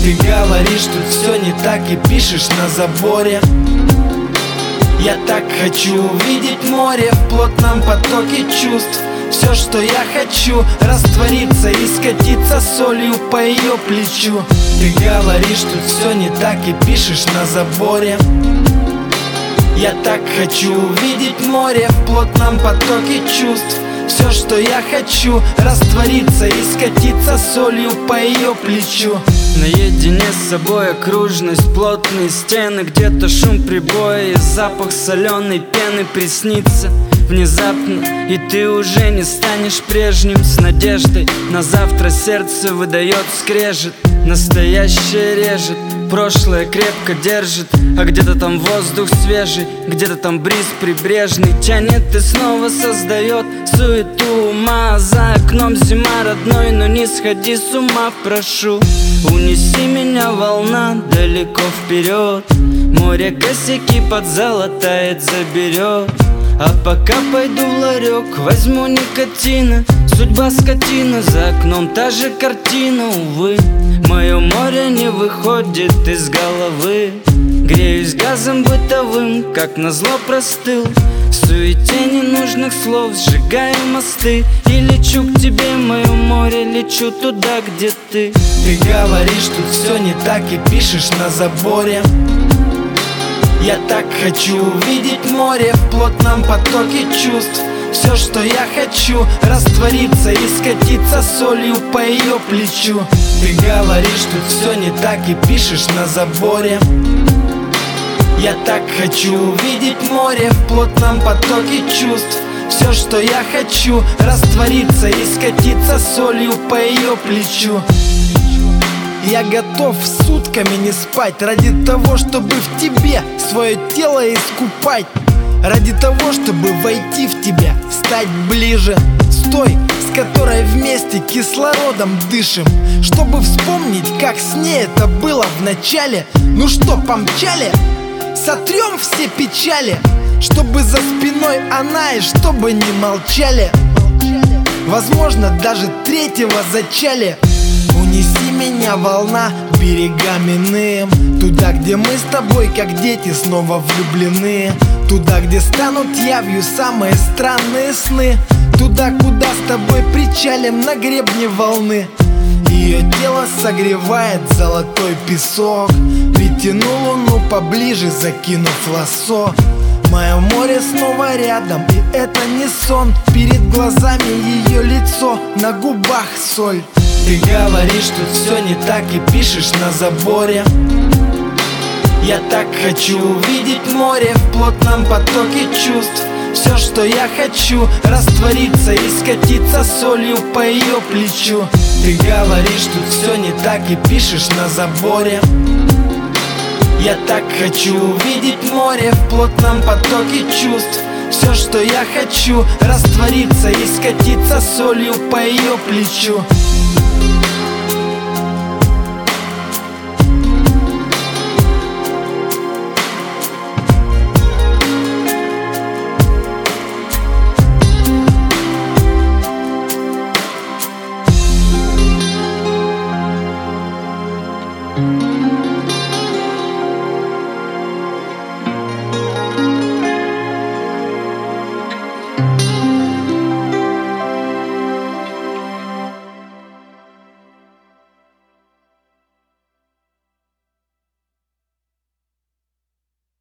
Ты говоришь, тут все не так и пишешь на заборе. Я так хочу увидеть море в плотном потоке чувств. Все, что я хочу, раствориться и скатиться солью по ее плечу. Ты говоришь, тут все не так и пишешь на заборе. Я так хочу увидеть море в плотном потоке чувств. Все, что я хочу, раствориться и скатиться солью по ее плечу. Наедине с собой окружность, плотные стены, где-то шум прибоя и запах соленой пены приснится внезапно, и ты уже не станешь прежним. С надеждой на завтра сердце выдает скрежет. Настоящее режет, прошлое крепко держит. А где-то там воздух свежий, где-то там бриз прибрежный тянет и снова создает суету ума. За окном зима, родной, но не сходи с ума, прошу. Унеси меня, волна, далеко вперед. Море косяки подзолотает, заберет. А пока пойду в ларек, возьму никотина. Судьба скотина, за окном та же картина, увы. Мое море не выходит из головы. Греюсь газом бытовым, как назло простыл. В суете ненужных слов сжигаю мосты. И лечу к тебе, мое море, лечу туда, где ты. Ты говоришь, тут все не так и пишешь на заборе. Я так хочу увидеть море в плотном потоке чувств. Все, что я хочу, раствориться и скатиться солью по ее плечу. Ты говоришь, тут все не так и пишешь на заборе. Я так хочу увидеть море в плотном потоке чувств. Все, что я хочу, раствориться и скатиться солью по ее плечу. Я готов сутками не спать ради того, чтобы в тебе свое тело искупать. Ради того, чтобы войти в тебя, стать ближе с той, с которой вместе кислородом дышим. Чтобы вспомнить, как с ней это было в начале. Ну что, помчали? Сотрем все печали. Чтобы за спиной она и чтобы не молчали. Возможно, даже третьего зачали. Унеси меня, волна, берегам иным. Туда, где мы с тобой, как дети, снова влюблены. Туда, где станут явью самые странные сны. Туда, куда с тобой причалим на гребне волны. Ее тело согревает золотой песок. Притяну луну поближе, закинув лассо. Мое море снова рядом, и это не сон. Перед глазами ее лицо, на губах соль. Ты говоришь, тут все не так и пишешь на заборе. Я так хочу увидеть море в плотном потоке чувств. Все, что я хочу, раствориться и скатиться солью по ее плечу. Ты говоришь, тут все не так и пишешь на заборе. Я так хочу увидеть море в плотном потоке чувств. Все, что я хочу, раствориться и скатиться солью по ее плечу. Thank you.